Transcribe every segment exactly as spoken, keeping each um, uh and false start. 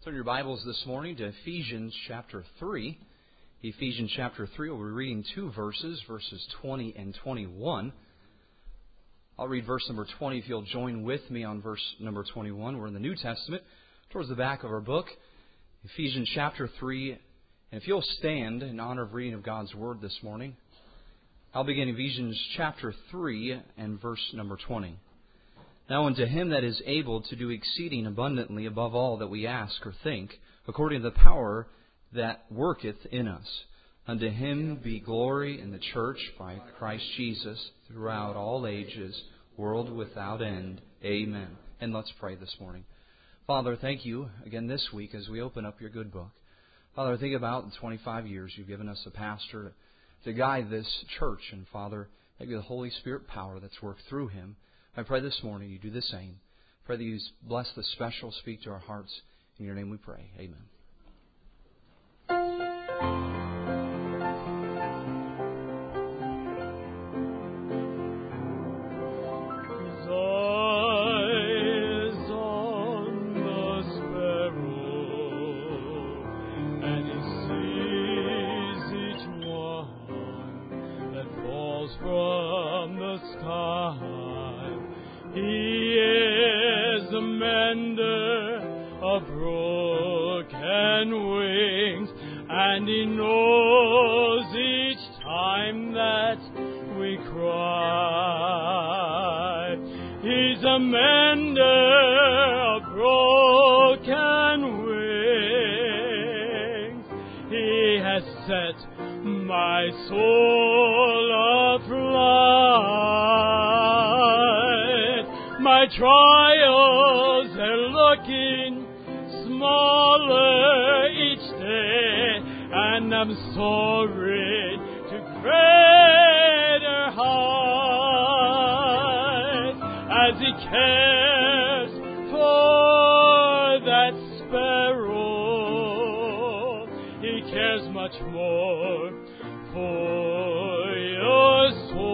Turn your Bibles this morning to Ephesians chapter three. Ephesians chapter three, we'll be reading two verses, verses twenty and twenty-one. I'll read verse number twenty if you'll join with me on verse number twenty-one. We're in the New Testament, towards the back of our book, Ephesians chapter three. And if you'll stand in honor of reading of God's Word this morning, I'll begin Ephesians chapter three and verse number twenty. Now unto Him that is able to do exceeding abundantly above all that we ask or think, according to the power that worketh in us. Unto Him be glory in the church by Christ Jesus throughout all ages, world without end. Amen. And let's pray this morning. Father, thank You again this week as we open up Your good book. Father, think about the twenty-five years You've given us a pastor to guide this church. And Father, thank You the Holy Spirit power that's worked through him. I pray this morning You do the same. Pray that You bless the special, speak to our hearts. In Your name we pray. Amen. And He knows each time that we cry. He's a mender of broken wings. He has set my soul aflight. My trials are looking smaller each day, and I'm soaring to greater heights as He cares for that sparrow. He cares much more for your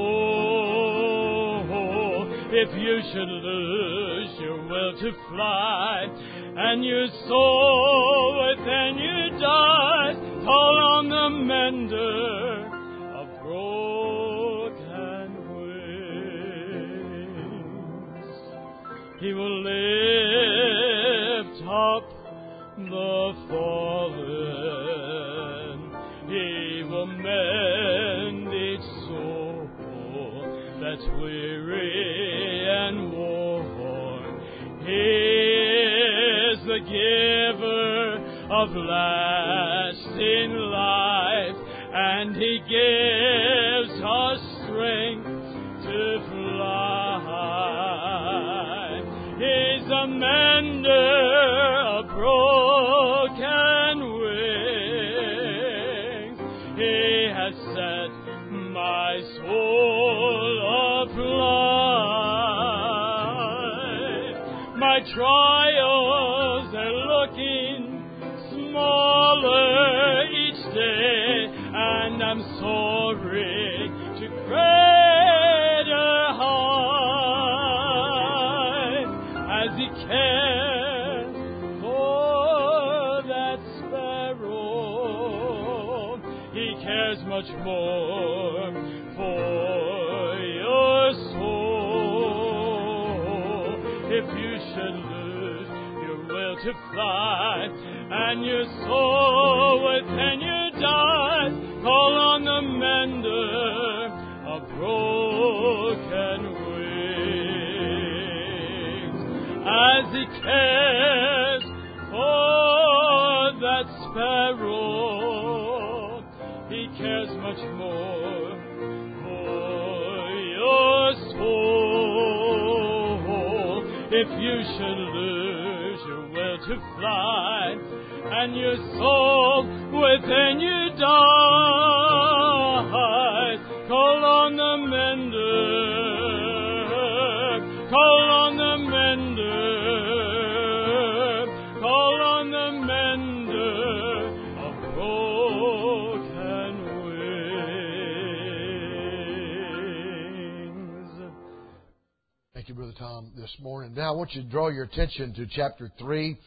soul. If you should lose your will to fly, and your soul within you dies, call on the mender of broken wings. He will lift up the fallen. He will mend each soul that's weary and worn. He the giver of lasting life, and He gives us strength to fly. He's a mender of broken wings. He has set my soul aflight. My trials are looking smaller each day, and I'm soaring to greater heights as He cares for that sparrow. He cares much more for your soul. If you should lose your will to fly, and your soul within you dies, call on the mender of broken wings. As He cares for that sparrow, He cares much more for your soul. If you should lose your will to fly, and your soul within you dies, call on the mender, call on the mender, call on the mender of broken wings. Thank you, Brother Tom, this morning. Now I want you to draw your attention to chapter three.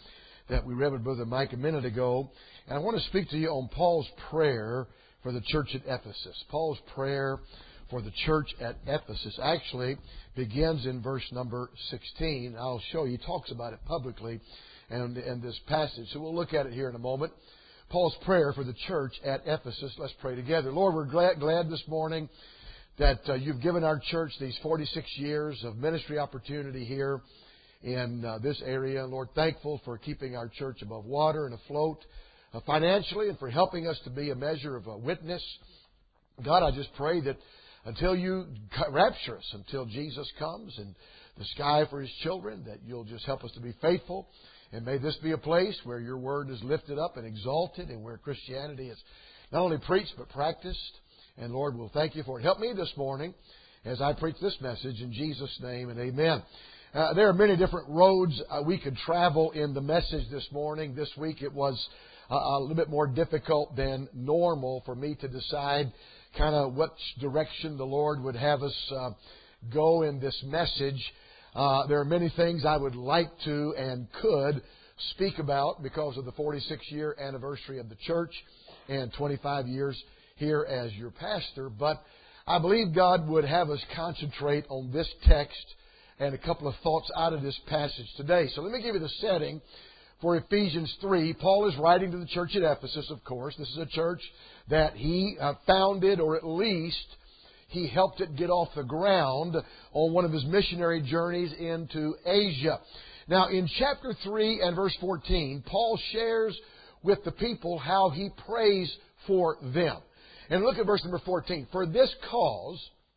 that we read with Brother Mike a minute ago. And I want to speak to you on Paul's prayer for the church at Ephesus. Paul's prayer for the church at Ephesus actually begins in verse number sixteen. I'll show you. He talks about it publicly in, in this passage. So we'll look at it here in a moment. Paul's prayer for the church at Ephesus. Let's pray together. Lord, we're glad, glad this morning that uh, you've given our church these forty-six years of ministry opportunity here in uh, this area. Lord, thankful for keeping our church above water and afloat uh, financially, and for helping us to be a measure of a witness. God, I just pray that until you rapture us, until Jesus comes and the sky for His children, that you'll just help us to be faithful. And may this be a place where your word is lifted up and exalted, and where Christianity is not only preached but practiced. And Lord, we'll thank you for it. Help me this morning as I preach this message in Jesus' name, and amen. Uh, there are many different roads uh, we could travel in the message this morning. This week it was uh, a little bit more difficult than normal for me to decide kind of which direction the Lord would have us uh, go in this message. Uh, there are many things I would like to and could speak about because of the forty-six year anniversary of the church and twenty-five years here as your pastor. But I believe God would have us concentrate on this text and a couple of thoughts out of this passage today. So let me give you the setting for Ephesians three. Paul is writing to the church at Ephesus, of course. This is a church that he uh, founded, or at least he helped it get off the ground on one of his missionary journeys into Asia. Now, in chapter three and verse fourteen, Paul shares with the people how he prays for them. And look at verse number fourteen. For this cause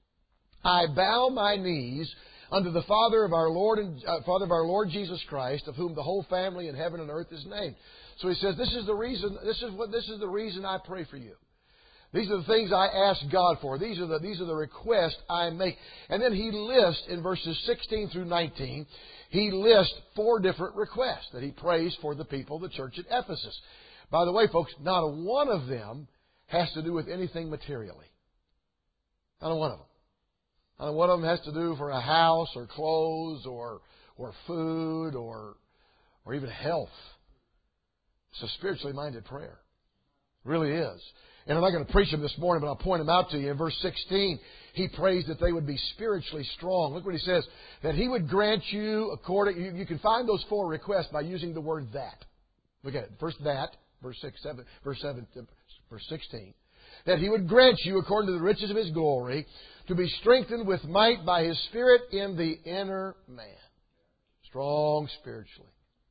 I bow my knees unto the Father of our Lord and uh, Father of our Lord Jesus Christ, of whom the whole family in heaven and earth is named. So he says, this is the reason. This is what. This is the reason I pray for you. These are the things I ask God for. These are the these are the requests I make. And then he lists in verses sixteen through nineteen, he lists four different requests that he prays for the people, the church at Ephesus. By the way, folks, not a one of them has to do with anything materially. Not a one of them. Not a one of them has to do for a house or clothes or or food or or even health. It's a spiritually minded prayer. It really is. And I'm not going to preach them this morning, but I'll point them out to you. In verse sixteen, he prays that they would be spiritually strong. Look what he says. That he would grant you according... You, you can find those four requests by using the word that. Look at it. First that, verse six, seven, verse seven, verse sixteen. That he would grant you according to the riches of his glory to be strengthened with might by his Spirit in the inner man. Strong spiritually.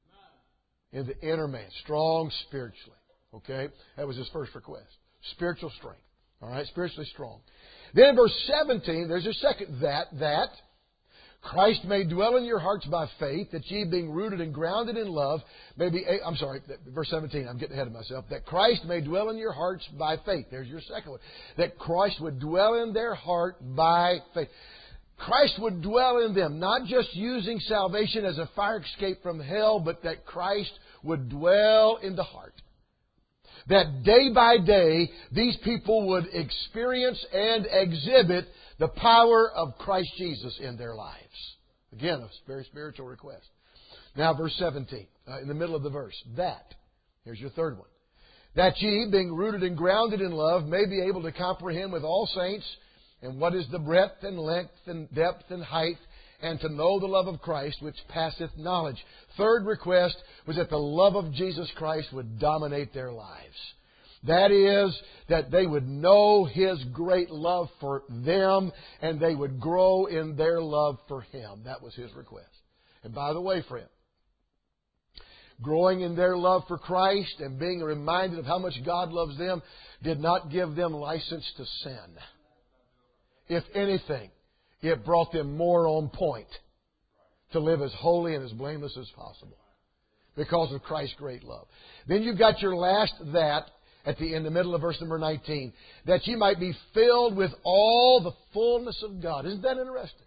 In the inner man. Strong spiritually. Okay? That was his first request. Spiritual strength. All right? Spiritually strong. Then in verse seventeen, there's a second that, that Christ may dwell in your hearts by faith, that ye being rooted and grounded in love may be... I'm sorry, verse seventeen, I'm getting ahead of myself. That Christ may dwell in your hearts by faith. There's your second one. That Christ would dwell in their heart by faith. Christ would dwell in them, not just using salvation as a fire escape from hell, but that Christ would dwell in the heart. That day by day, these people would experience and exhibit the power of Christ Jesus in their lives. Again, a very spiritual request. Now, verse seventeen, uh, in the middle of the verse. That, here's your third one. That ye, being rooted and grounded in love, may be able to comprehend with all saints and what is the breadth and length and depth and height, and to know the love of Christ, which passeth knowledge. Third request was that the love of Jesus Christ would dominate their lives. That is, that they would know His great love for them, and they would grow in their love for Him. That was his request. And by the way, friend, growing in their love for Christ and being reminded of how much God loves them did not give them license to sin. If anything, it brought them more on point to live as holy and as blameless as possible because of Christ's great love. Then you've got your last that at the in the middle of verse number nineteen, that you might be filled with all the fullness of God. Isn't that interesting?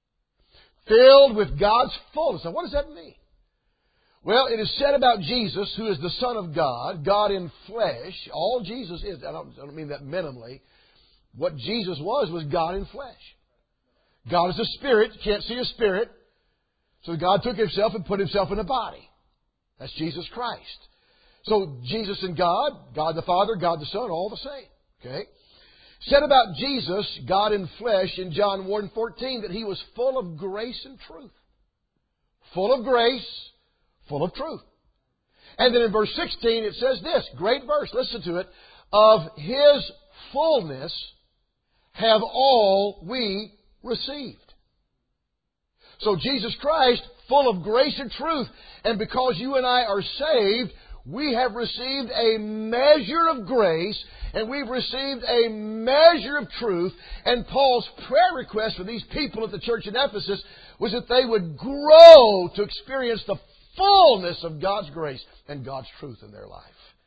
Filled with God's fullness. Now, what does that mean? Well, it is said about Jesus, who is the Son of God, God in flesh. All Jesus is, I don't, I don't mean that minimally. What Jesus was, was God in flesh. God is a spirit. You can't see a spirit. So God took Himself and put Himself in a body. That's Jesus Christ. So Jesus and God, God the Father, God the Son, all the same. Okay? Said about Jesus, God in flesh, in John one fourteen, that He was full of grace and truth. Full of grace, full of truth. And then in verse sixteen it says this, great verse, listen to it. Of His fullness have all we received. So Jesus Christ, full of grace and truth. And because you and I are saved, we have received a measure of grace and we've received a measure of truth. And Paul's prayer request for these people at the church in Ephesus was that they would grow to experience the fullness of God's grace and God's truth in their life.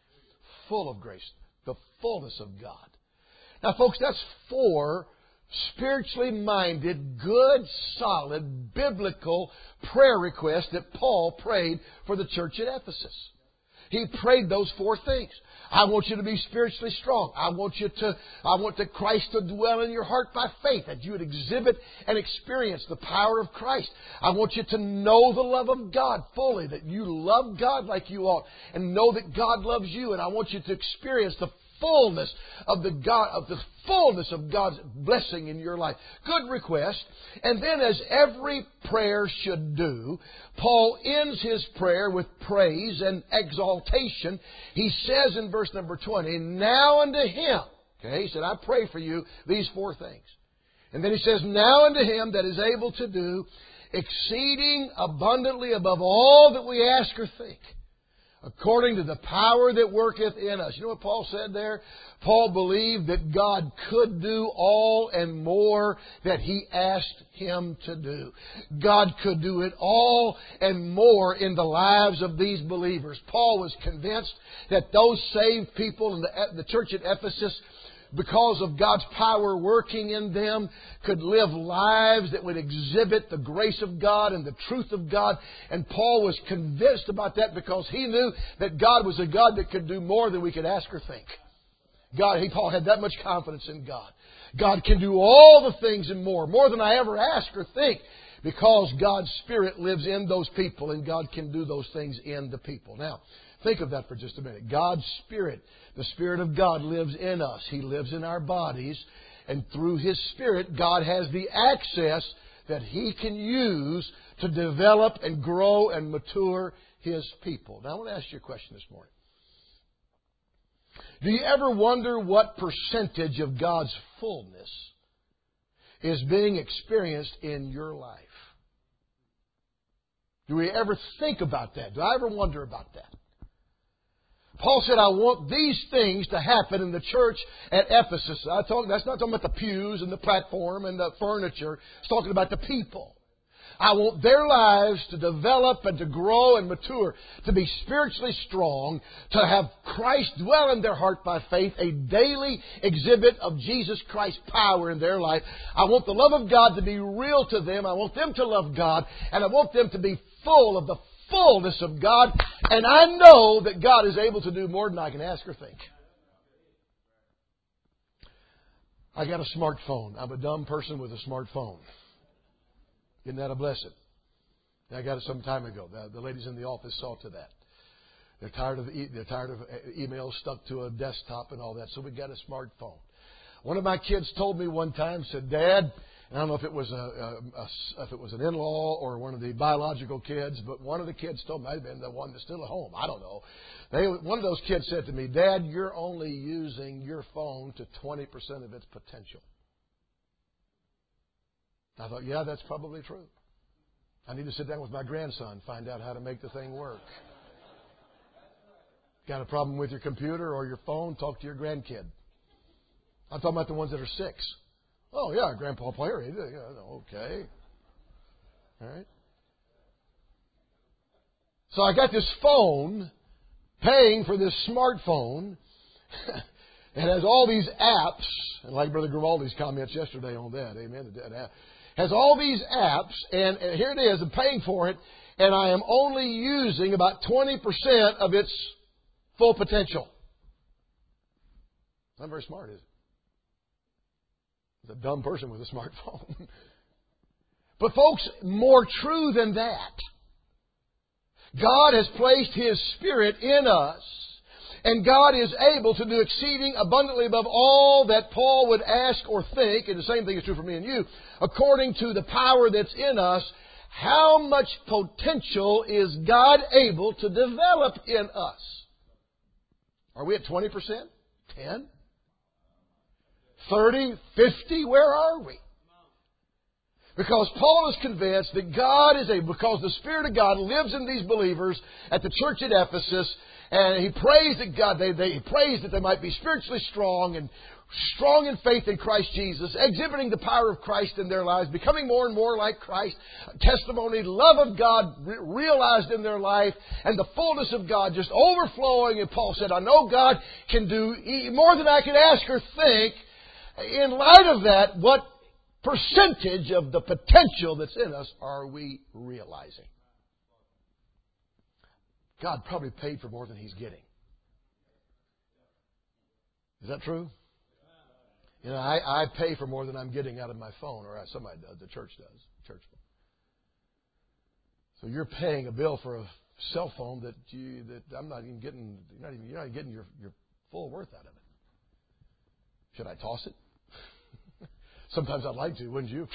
Full of grace. The fullness of God. Now, folks, that's four spiritually minded, good, solid, biblical prayer requests that Paul prayed for the church at Ephesus. He prayed those four things. I want you to be spiritually strong. I want you to, I want the Christ to dwell in your heart by faith, that you would exhibit and experience the power of Christ. I want you to know the love of God fully, that you love God like you ought, and know that God loves you. And I want you to experience the fullness of the God, of the fullness of God's blessing in your life. Good request. And then, as every prayer should do, Paul ends his prayer with praise and exaltation. He says in verse number twenty, now unto Him. Okay, he said, I pray for you these four things. And then he says, now unto Him that is able to do exceeding abundantly above all that we ask or think, according to the power that worketh in us. You know what Paul said there? Paul believed that God could do all and more that he asked Him to do. God could do it all and more in the lives of these believers. Paul was convinced that those saved people in the, the church at Ephesus, because of God's power working in them, could live lives that would exhibit the grace of God and the truth of God. And Paul was convinced about that because he knew that God was a God that could do more than we could ask or think. God, he, Paul had that much confidence in God. God can do all the things and more, more than I ever ask or think, because God's Spirit lives in those people and God can do those things in the people. Now, think of that for just a minute. God's Spirit, the Spirit of God lives in us. He lives in our bodies. And through His Spirit, God has the access that He can use to develop and grow and mature His people. Now, I want to ask you a question this morning. Do you ever wonder what percentage of God's fullness is being experienced in your life? Do we ever think about that? Do I ever wonder about that? Paul said, I want these things to happen in the church at Ephesus. I talk, that's not talking about the pews and the platform and the furniture. It's talking about the people. I want their lives to develop and to grow and mature, to be spiritually strong, to have Christ dwell in their heart by faith, a daily exhibit of Jesus Christ's power in their life. I want the love of God to be real to them. I want them to love God, and I want them to be full of the fullness of God. And I know that God is able to do more than I can ask or think. I got a smartphone. I'm a dumb person with a smartphone. Isn't that a blessing? I got it some time ago. The, the ladies in the office saw to that. They're tired of e- they're tired of emails stuck to a desktop and all that. So we got a smartphone. One of my kids told me one time, said, "Dad," and I don't know if it was a, a, a if it was an in-law or one of the biological kids, but one of the kids told me, might have been the one that's still at home. I don't know. They, one of those kids said to me, "Dad, you're only using your phone to twenty percent of its potential." I thought, yeah, that's probably true. I need to sit down with my grandson, find out how to make the thing work. Got a problem with your computer or your phone? Talk to your grandkid. I'm talking about the ones that are six. Oh, yeah, Grandpa Larry. Okay. All right. So I got this phone, paying for this smartphone. It has all these apps, and like Brother Grimaldi's comments yesterday on that, amen, that has all these apps, and, and here it is, I'm paying for it, and I am only using about twenty percent of its full potential. Not very smart, is it? It's a dumb person with a smartphone. But folks, more true than that. God has placed His Spirit in us. And God is able to do exceeding abundantly above all that Paul would ask or think, and the same thing is true for me and you, according to the power that's in us. How much potential is God able to develop in us? Are we at twenty percent? ten? thirty? fifty? Where are we? Because Paul is convinced that God is able, because the Spirit of God lives in these believers at the church at Ephesus, and he prays that God, they, they, he prays that they might be spiritually strong and strong in faith in Christ Jesus, exhibiting the power of Christ in their lives, becoming more and more like Christ, testimony, love of God re- realized in their life, and the fullness of God just overflowing. And Paul said, I know God can do more than I can ask or think. In light of that, what percentage of the potential that's in us are we realizing? God probably paid for more than He's getting. Is that true? You know, I, I pay for more than I'm getting out of my phone, or somebody does. The church does. Church. So you're paying a bill for a cell phone that you that I'm not even getting. You're not even you're not even getting your, your full worth out of it. Should I toss it? Sometimes I'd like to, wouldn't you?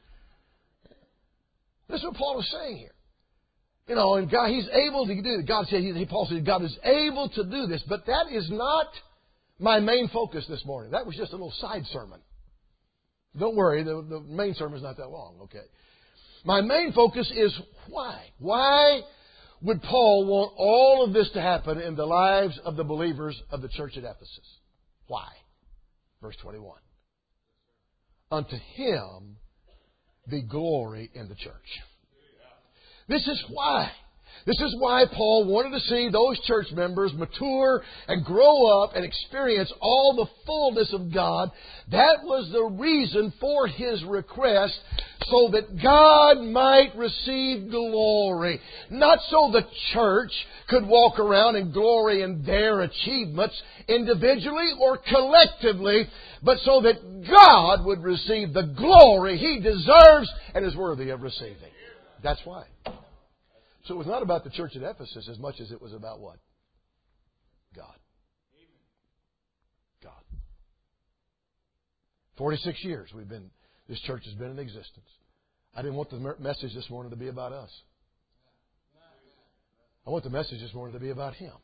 This is what Paul is saying here. You know, and God, He's able to do it. God said, he, Paul said, God is able to do this. But that is not my main focus this morning. That was just a little side sermon. Don't worry, the, the main sermon is not that long, okay? My main focus is why. Why would Paul want all of this to happen in the lives of the believers of the church at Ephesus? Why? Verse twenty-one. Unto Him be glory in the church. This is why. This is why Paul wanted to see those church members mature and grow up and experience all the fullness of God. That was the reason for his request, so that God might receive glory. Not so the church could walk around and glory in their achievements individually or collectively, but so that God would receive the glory He deserves and is worthy of receiving. That's why. So it was not about the church at Ephesus as much as it was about what? God. God. Forty-six years we've been, this church has been in existence. I didn't want the message this morning to be about us. I want the message this morning to be about Him.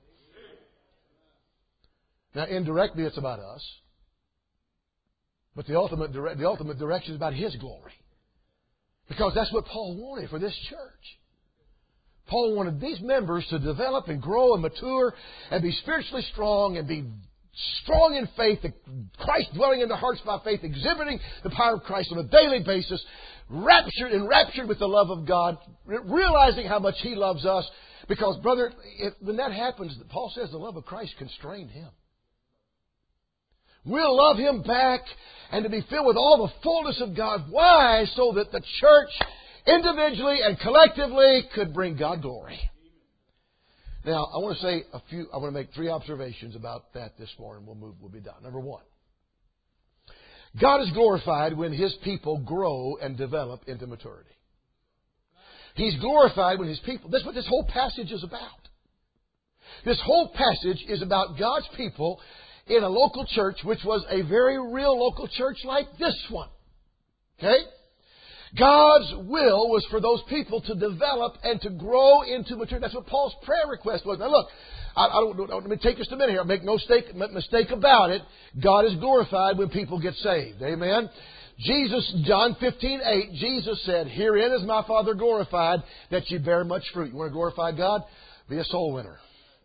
Now, indirectly, it's about us. But the ultimate, dire- the ultimate direction is about His glory. Because that's what Paul wanted for this church. Paul wanted these members to develop and grow and mature and be spiritually strong and be strong in faith, Christ dwelling in their hearts by faith, exhibiting the power of Christ on a daily basis, raptured, enraptured with the love of God, realizing how much He loves us. Because, brother, if, when that happens, Paul says the love of Christ constrained Him. We'll love Him back and to be filled with all the fullness of God. Why? So that the church individually and collectively could bring God glory. Now, I want to say a few, I want to make three observations about that this morning. We'll move, we'll be done. Number one, God is glorified when His people grow and develop into maturity. He's glorified when His people, that's what this whole passage is about. This whole passage is about God's people in a local church, which was a very real local church like this one. Okay? God's will was for those people to develop and to grow into maturity. That's what Paul's prayer request was. Now look, I, I don't, don't, let me take just a minute here. Make no mistake, mistake about it. God is glorified when people get saved. Amen? Jesus, John fifteen eight, Jesus said, Herein is my Father glorified, that you bear much fruit. You want to glorify God? Be a soul winner.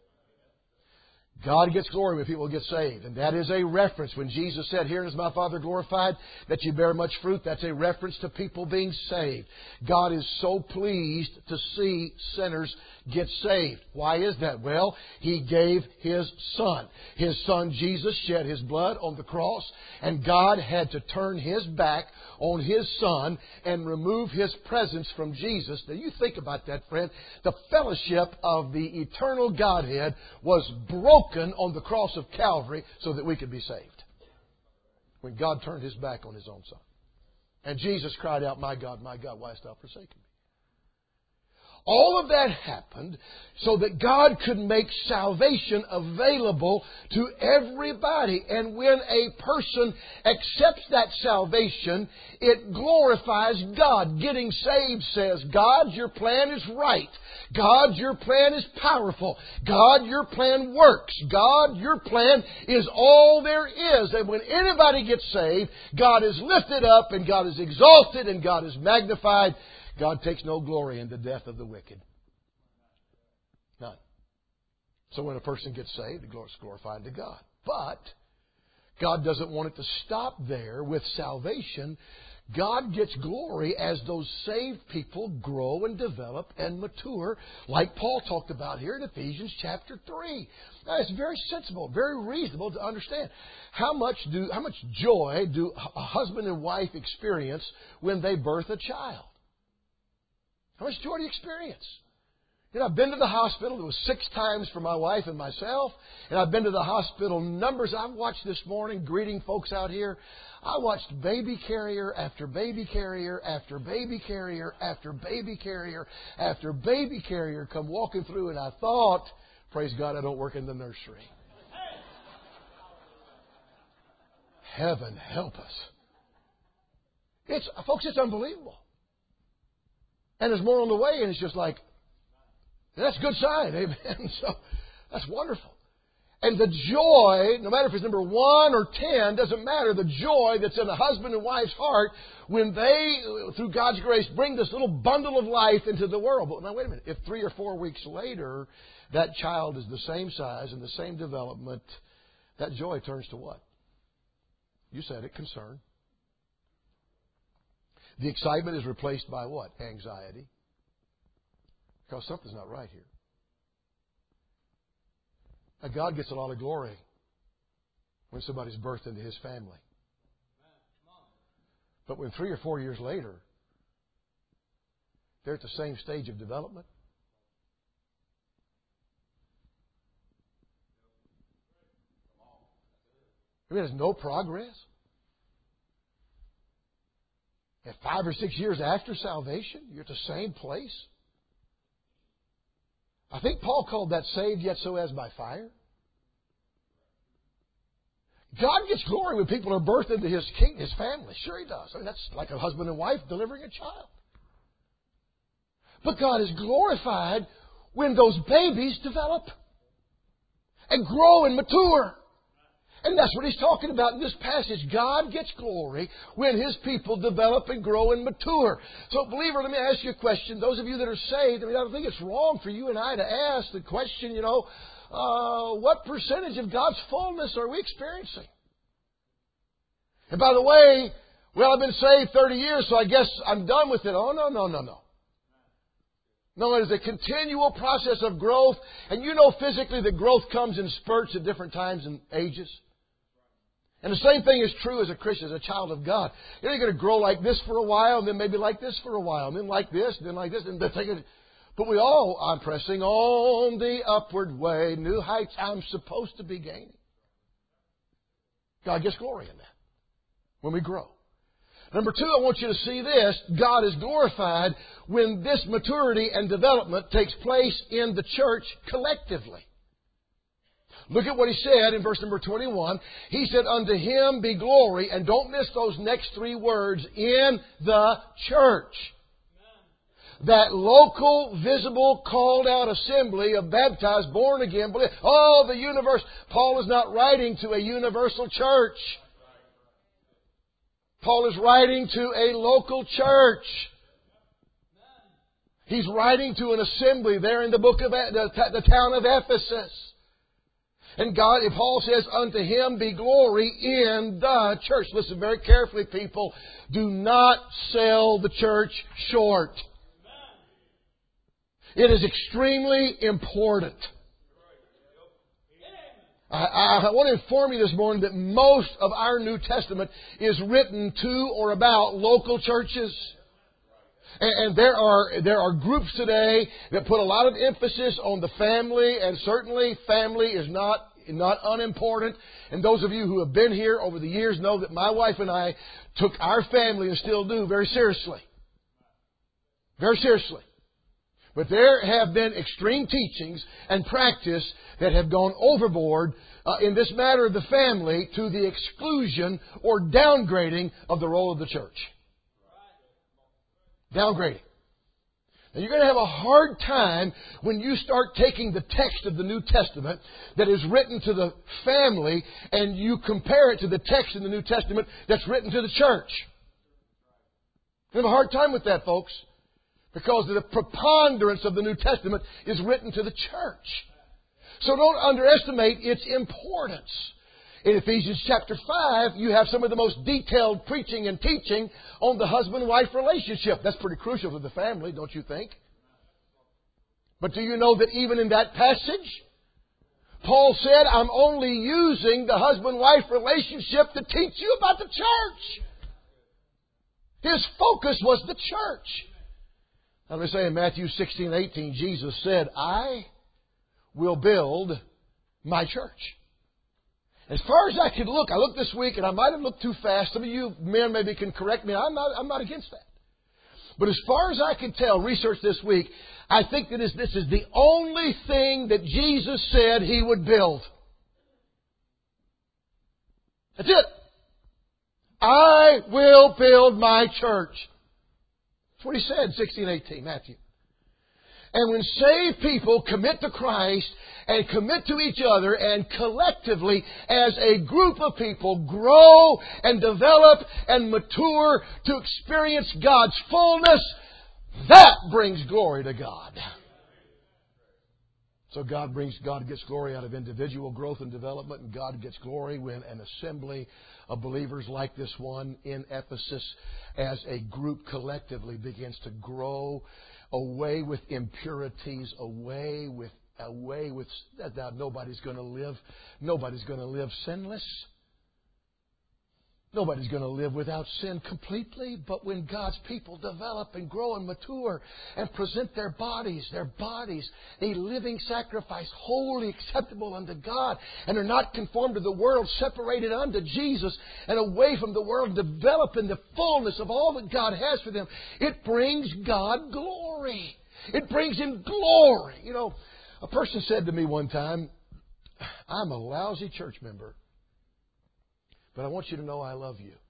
God gets glory when people get saved. And that is a reference. When Jesus said, Here is my Father glorified, that you bear much fruit, that's a reference to people being saved. God is so pleased to see sinners get saved. Why is that? Well, He gave His Son. His Son Jesus shed His blood on the cross, and God had to turn His back on His Son and remove His presence from Jesus. Now you think about that, friend. The fellowship of the eternal Godhead was broken on the cross of Calvary so that we could be saved. When God turned His back on His own Son. And Jesus cried out, My God, my God, why hast thou forsaken me? All of that happened so that God could make salvation available to everybody. And when a person accepts that salvation, it glorifies God. Getting saved says, God, your plan is right. God, your plan is powerful. God, your plan works. God, your plan is all there is. And when anybody gets saved, God is lifted up and God is exalted and God is magnified. God takes no glory in the death of the wicked. None. So when a person gets saved, the glory is glorified to God. But God doesn't want it to stop there with salvation. God gets glory as those saved people grow and develop and mature, like Paul talked about here in Ephesians chapter three. Now, it's very sensible, very reasonable to understand. How much do how much joy do a husband and wife experience when they birth a child? How much joy do you experience? You know, I've been to the hospital. It was six times for my wife and myself. And I've been to the hospital numbers. I've watched this morning, greeting folks out here. I watched baby carrier after baby carrier after baby carrier after baby carrier after baby carrier come walking through. And I thought, praise God, I don't work in the nursery. Heaven help us. It's, folks, it's unbelievable. And there's more on the way, and it's just like, that's a good sign, amen. So that's wonderful. And the joy, no matter if it's number one or ten, doesn't matter. The joy that's in a husband and wife's heart when they, through God's grace, bring this little bundle of life into the world. But now, wait a minute. If three or four weeks later, that child is the same size and the same development, that joy turns to what? You said it, concern. The excitement is replaced by what? Anxiety. Because something's not right here. Now, God gets a lot of glory when somebody's birthed into His family. But when three or four years later, they're at the same stage of development, I mean, there's no progress. And five or six years after salvation, you're at the same place. I think Paul called that saved yet so as by fire. God gets glory when people are birthed into His king, His family. Sure He does. I mean, that's like a husband and wife delivering a child. But God is glorified when those babies develop and grow and mature. And that's what he's talking about in this passage. God gets glory when His people develop and grow and mature. So, believer, let me ask you a question. Those of you that are saved, I mean, I don't think it's wrong for you and I to ask the question, you know, uh, what percentage of God's fullness are we experiencing? And by the way, well, I've been saved thirty years, so I guess I'm done with it. Oh, no, no, no, no. No, it is a continual process of growth. And you know physically that growth comes in spurts at different times and ages. And the same thing is true as a Christian, as a child of God. You're going to grow like this for a while, and then maybe like this for a while, and then like this, and then like this, and then take it. But we all, I'm pressing on the upward way, new heights I'm supposed to be gaining. God gets glory in that when we grow. Number two, I want you to see this. God is glorified when this maturity and development takes place in the church collectively. Look at what he said in verse number twenty-one. He said, unto Him be glory, and don't miss those next three words, in the church. That local, visible, called out assembly of baptized, born again, believers. Oh, the universe. Paul is not writing to a universal church. Paul is writing to a local church. He's writing to an assembly there in the book of the, the town of Ephesus. And God, if Paul says, unto Him be glory in the church. Listen very carefully, people. Do not sell the church short. It is extremely important. I, I want to inform you this morning that most of our New Testament is written to or about local churches. And, and there are there are groups today that put a lot of emphasis on the family, and certainly family is not not unimportant. And those of you who have been here over the years know that my wife and I took our family, and still do, very seriously. Very seriously. But there have been extreme teachings and practice that have gone overboard uh, in this matter of the family to the exclusion or downgrading of the role of the church. Downgrading. Now, you're going to have a hard time when you start taking the text of the New Testament that is written to the family and you compare it to the text in the New Testament that's written to the church. You have a hard time with that, folks, because the preponderance of the New Testament is written to the church. So don't underestimate its importance. In Ephesians chapter five, you have some of the most detailed preaching and teaching on the husband-wife relationship. That's pretty crucial to the family, don't you think? But do you know that even in that passage, Paul said, I'm only using the husband-wife relationship to teach you about the church. His focus was the church. Now let me say in Matthew sixteen, eighteen, Jesus said, I will build my church. As far as I could look, I looked this week and I might have looked too fast. Some of you men maybe can correct me. I'm not, I'm not against that. But as far as I could tell, research this week, I think that is, this is the only thing that Jesus said He would build. That's it. I will build my church. That's what He said, sixteen, eighteen, Matthew. And when saved people commit to Christ and commit to each other and collectively as a group of people grow and develop and mature to experience God's fullness, that brings glory to God. So God brings, God gets glory out of individual growth and development, and God gets glory when an assembly of believers like this one in Ephesus as a group collectively begins to grow away with impurities, away with, away with, now nobody's going to live, nobody's going to live sinless. Nobody's going to live without sin completely, but when God's people develop and grow and mature and present their bodies, their bodies, a living sacrifice, wholly acceptable unto God, and are not conformed to the world, separated unto Jesus and away from the world, develop in the fullness of all that God has for them, it brings God glory. It brings Him glory. You know, a person said to me one time, I'm a lousy church member, but I want you to know I love you.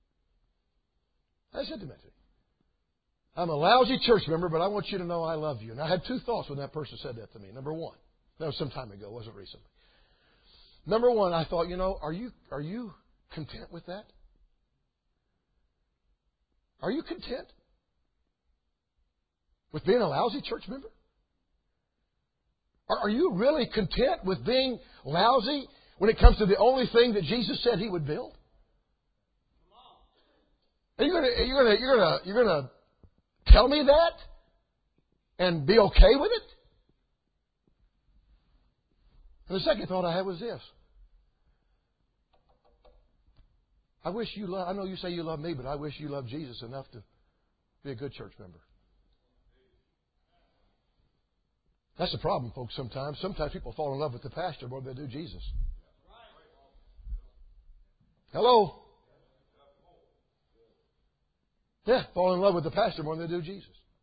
I said to him, I'm a lousy church member, but I want you to know I love you. And I had two thoughts when that person said that to me. Number one, that was some time ago, it wasn't recently. Number one, I thought, you know, are you are you content with that? Are you content with being a lousy church member? Are, are you really content with being lousy when it comes to the only thing that Jesus said He would build? Are you gonna, you're gonna, you're gonna, you're gonna tell me that and be okay with it? And the second thought I had was this: I wish you love. I know you say you love me, but I wish you love Jesus enough to be a good church member. That's the problem, folks. Sometimes, sometimes people fall in love with the pastor more than they do Jesus. Hello? Yeah, fall in love with the pastor more than they do Jesus.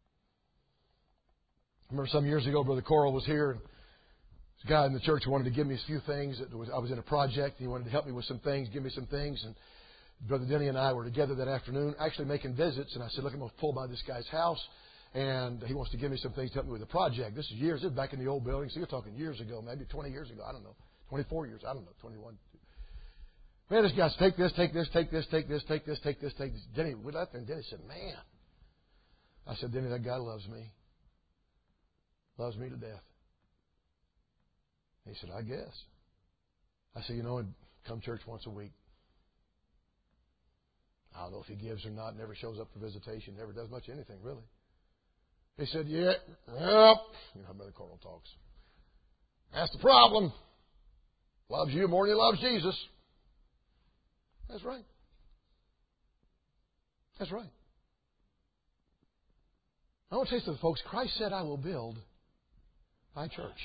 I remember some years ago, Brother Coral was here, and this guy in the church wanted to give me a few things. It was, I was in a project. He wanted to help me with some things, give me some things. And Brother Denny and I were together that afternoon, actually making visits. And I said, look, I'm going to pull by this guy's house, and he wants to give me some things to help me with the project. This is years. This is back in the old building. So you're talking years ago, maybe twenty years ago. I don't know. twenty-four years. I don't know. twenty-one. Man, this guy's take this, take this, take this, take this, take this, take this, take this. Denny, we left there, and Denny said, man. I said, Denny, that guy loves me. Loves me to death. He said, I guess. I said, you know, and come church once a week. I don't know if he gives or not, never shows up for visitation, never does much anything, really. He said, yeah, well, you know how Brother Coral talks. That's the problem. Loves you more than he loves Jesus. That's right. That's right. I want to say to the folks, Christ said, I will build my church.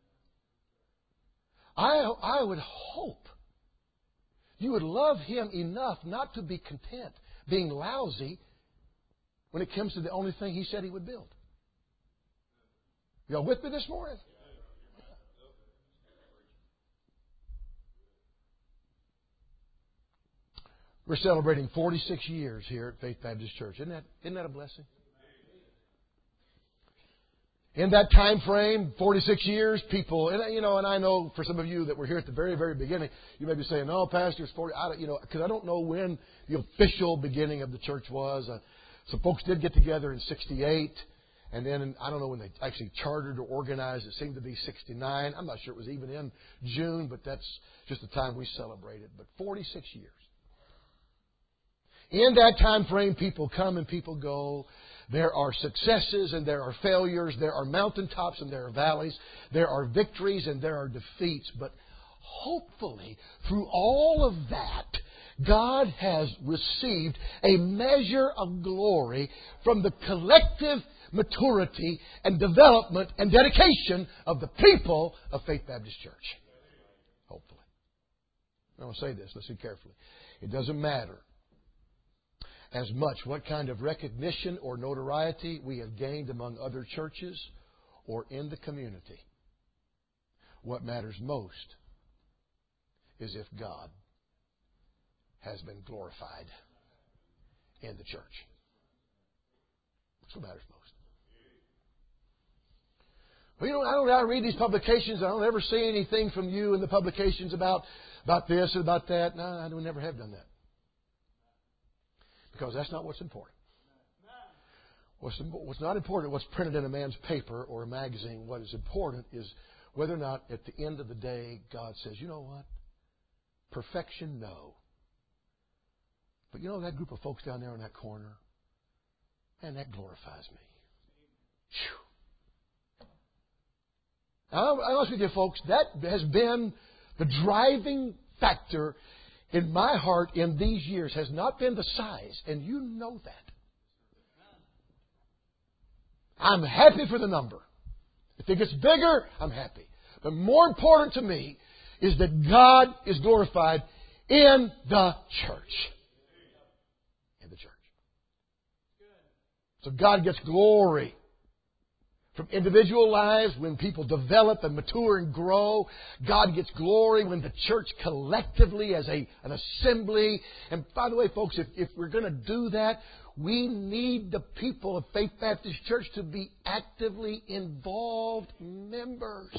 I, I would hope you would love Him enough not to be content being lousy when it comes to the only thing He said He would build. Y'all with me this morning? We're celebrating forty-six years here at Faith Baptist Church. Isn't that, isn't that a blessing? In that time frame, forty-six years, people, and you know, and I know for some of you that were here at the very, very beginning, you may be saying, "No, Pastor, it's forty." I don't, you know, because I don't know when the official beginning of the church was. Uh, some folks did get together in sixty-eight, and then in, I don't know when they actually chartered or organized. It seemed to be sixty-nine. I'm not sure it was even in June, but that's just the time we celebrated. But forty-six years. In that time frame, people come and people go. There are successes and there are failures. There are mountaintops and there are valleys. There are victories and there are defeats. But hopefully, through all of that, God has received a measure of glory from the collective maturity and development and dedication of the people of Faith Baptist Church. Hopefully. I want to say this. Listen carefully. It doesn't matter as much what kind of recognition or notoriety we have gained among other churches or in the community. What matters most is if God has been glorified in the church. That's what matters most. Well, you know, I don't I read these publications. I don't ever see anything from you in the publications about, about this and about that. No, I never have done that. Because that's not what's important. What's, what's not important, what's printed in a man's paper or a magazine. What is important is whether or not at the end of the day God says, you know what? Perfection, no. But you know that group of folks down there in that corner? Man, that glorifies me. Whew. Now, I'm honest with you folks, that has been the driving factor in my heart in these years, has not been the size, and you know that. I'm happy for the number. If it gets bigger, I'm happy. But more important to me is that God is glorified in the church. In the church. So God gets glory from individual lives, when people develop and mature and grow. God gets glory when the church collectively as a, an assembly. And by the way, folks, if, if we're going to do that, we need the people of Faith Baptist Church to be actively involved members.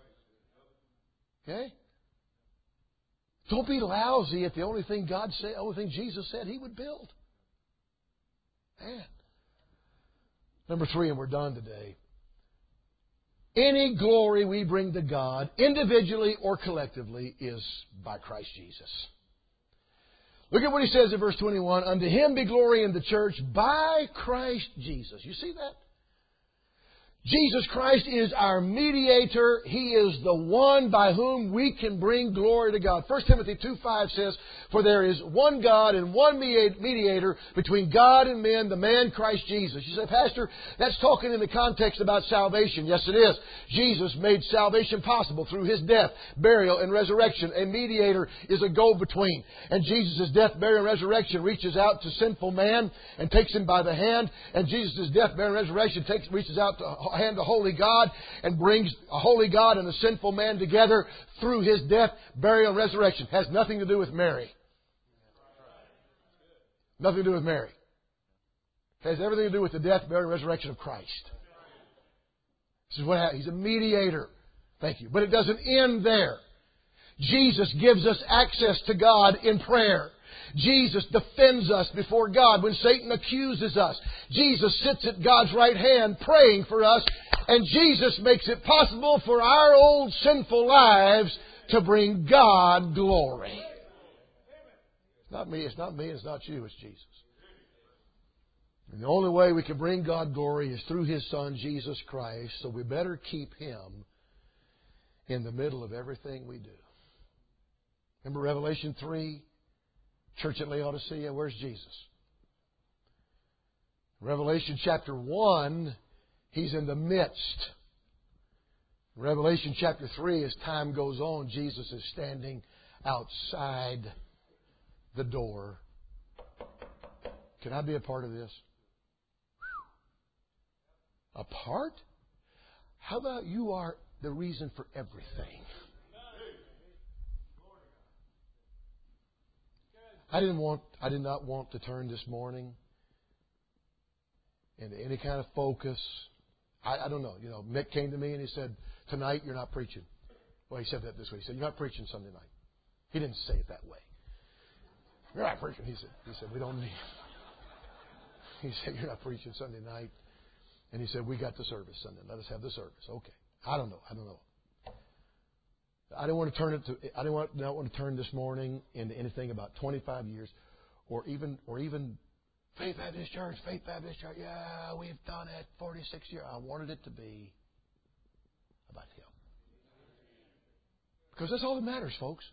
Okay? Don't be lousy at the only thing God said, only thing Jesus said He would build. Man. Number three, and we're done today. Any glory we bring to God, individually or collectively, is by Christ Jesus. Look at what He says in verse twenty-one. Unto Him be glory in the church by Christ Jesus. You see that? Jesus Christ is our mediator. He is the one by whom we can bring glory to God. First Timothy two five says, for there is one God and one mediator between God and men, the man Christ Jesus. You say, Pastor, that's talking in the context about salvation. Yes, it is. Jesus made salvation possible through His death, burial, and resurrection. A mediator is a go-between. And Jesus' death, burial, and resurrection reaches out to sinful man and takes him by the hand. And Jesus' death, burial, and resurrection takes, reaches out to hand a holy God and brings a holy God and a sinful man together through His death, burial, and resurrection. Has nothing to do with Mary. Nothing to do with Mary. It has everything to do with the death, burial, and resurrection of Christ. This is what happens. He's a mediator. Thank you. But it doesn't end there. Jesus gives us access to God in prayer. Jesus defends us before God when Satan accuses us. Jesus sits at God's right hand praying for us. And Jesus makes it possible for our old sinful lives to bring God glory. It's not me, it's not me, it's not you, it's Jesus. And the only way we can bring God glory is through His Son, Jesus Christ. So we better keep Him in the middle of everything we do. Remember Revelation three? Church at Laodicea, where's Jesus? Revelation chapter one, He's in the midst. Revelation chapter three, as time goes on, Jesus is standing outside the door. Can I be a part of this? A part? How about you are the reason for everything? I didn't want, I did not want to turn this morning into any kind of focus. I, I don't know. You know, Mick came to me and he said, tonight you're not preaching. Well, he said that this way. He said, you're not preaching Sunday night. He didn't say it that way. You're not preaching. He said, he said, we don't need. He said, you're not preaching Sunday night. And he said, we got the service Sunday. Let us have the service. Okay. I don't know. I don't know. I didn't want to turn it to. I didn't want, not want to turn this morning into anything about twenty-five years, or even or even Faith Baptist Church, Faith Baptist Church. Yeah, we've done it forty-six years. I wanted it to be about Him, because that's all that matters, folks.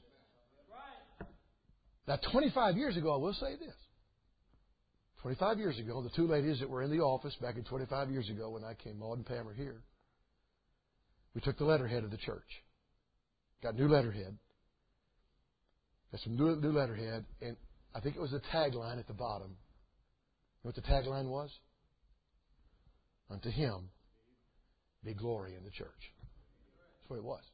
Now, twenty-five years ago, I will say this. twenty-five years ago, the two ladies that were in the office back in twenty-five years ago when I came, Maud and Pam were here. We took the letterhead of the church. Got new letterhead. Got some new, new letterhead. And I think it was the tagline at the bottom. You know what the tagline was? Unto Him be glory in the church. That's what it was.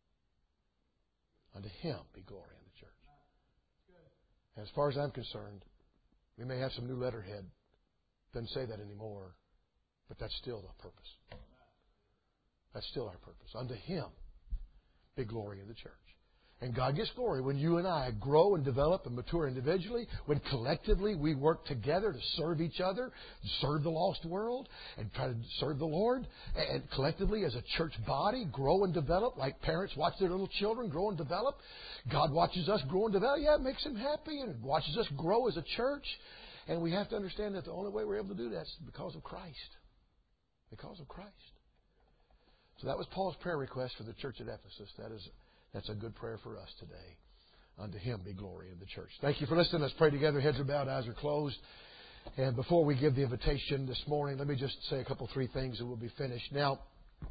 Unto Him be glory in the church. And as far as I'm concerned, we may have some new letterhead. Doesn't say that anymore. But that's still the purpose. That's still our purpose. Unto Him be glory in the church. And God gets glory when you and I grow and develop and mature individually, when collectively we work together to serve each other, serve the lost world, and try to serve the Lord. And collectively as a church body, grow and develop like parents watch their little children grow and develop. God watches us grow and develop. Yeah, it makes Him happy and watches us grow as a church. And we have to understand that the only way we're able to do that is because of Christ. Because of Christ. So that was Paul's prayer request for the church at Ephesus. That is, that's a good prayer for us today. Unto Him be glory in the church. Thank you for listening. Let's pray together. Heads are bowed, eyes are closed. And before we give the invitation this morning, let me just say a couple, three things and we'll be finished. Now,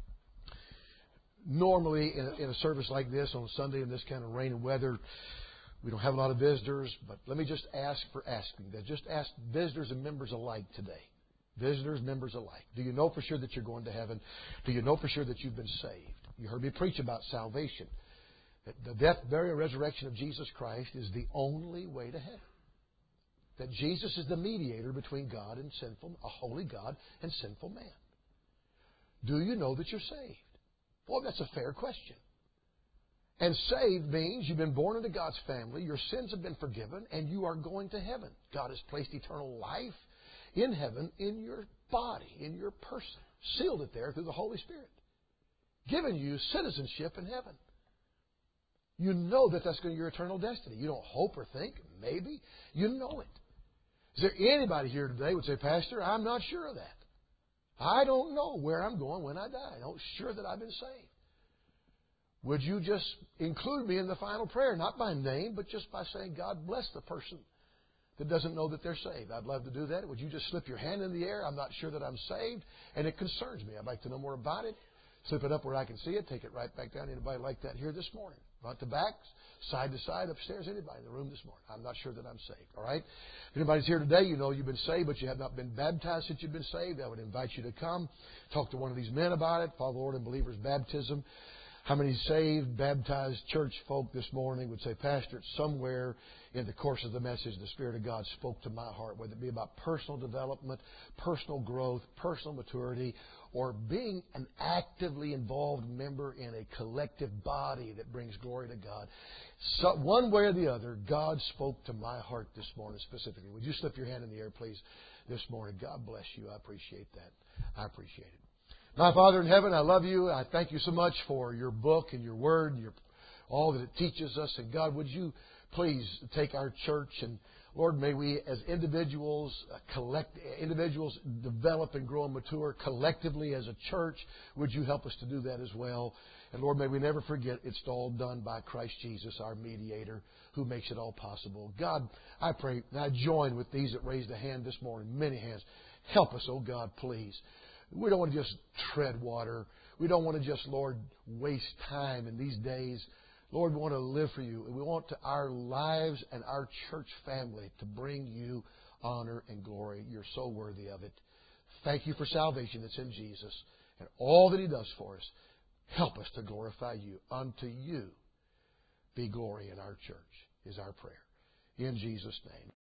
normally in a, in a service like this on Sunday in this kind of rain and weather, we don't have a lot of visitors. But let me just ask for asking that. Just ask visitors and members alike today. Visitors, members alike. Do you know for sure that you're going to heaven? Do you know for sure that you've been saved? You heard me preach about salvation. That the death, burial, and resurrection of Jesus Christ is the only way to heaven. That Jesus is the mediator between God and sinful, a holy God and sinful man. Do you know that you're saved? Well, that's a fair question. And saved means you've been born into God's family, your sins have been forgiven, and you are going to heaven. God has placed eternal life in heaven, in your body, in your person. Sealed it there through the Holy Spirit. Given you citizenship in heaven. You know that that's going to be your eternal destiny. You don't hope or think, maybe. You know it. Is there anybody here today who would say, Pastor, I'm not sure of that. I don't know where I'm going when I die. I'm not sure that I've been saved. Would you just include me in the final prayer? Not by name, but just by saying, God bless the person that doesn't know that they're saved. I'd love to do that. Would you just slip your hand in the air? I'm not sure that I'm saved, and it concerns me. I'd like to know more about it. Slip it up where I can see it. Take it right back down. Anybody like that here this morning? Front to back, side to side, upstairs. Anybody in the room this morning? I'm not sure that I'm saved. All right? If anybody's here today, you know you've been saved, but you have not been baptized since you've been saved. I would invite you to come. Talk to one of these men about it. Follow the Lord in believers' baptism. How many saved, baptized church folk this morning would say, Pastor, somewhere in the course of the message, the Spirit of God spoke to my heart, whether it be about personal development, personal growth, personal maturity, or being an actively involved member in a collective body that brings glory to God. So one way or the other, God spoke to my heart this morning specifically. Would you slip your hand in the air, please, this morning? God bless you. I appreciate that. I appreciate it. My Father in heaven, I love you. I thank you so much for your book and your word and your, all that it teaches us. And God, would you please take our church and, Lord, may we as individuals, uh, collect, individuals develop and grow and mature collectively as a church. Would you help us to do that as well? And Lord, may we never forget it's all done by Christ Jesus, our mediator, who makes it all possible. God, I pray, and I join with these that raised a hand this morning, many hands. Help us, oh God, please. We don't want to just tread water. We don't want to just, Lord, waste time in these days. Lord, we want to live for you. And we want to, our lives and our church family to bring you honor and glory. You're so worthy of it. Thank you for salvation that's in Jesus. and all that He does for us. Help us to glorify You. Unto You be glory in our church, is our prayer. In Jesus' name.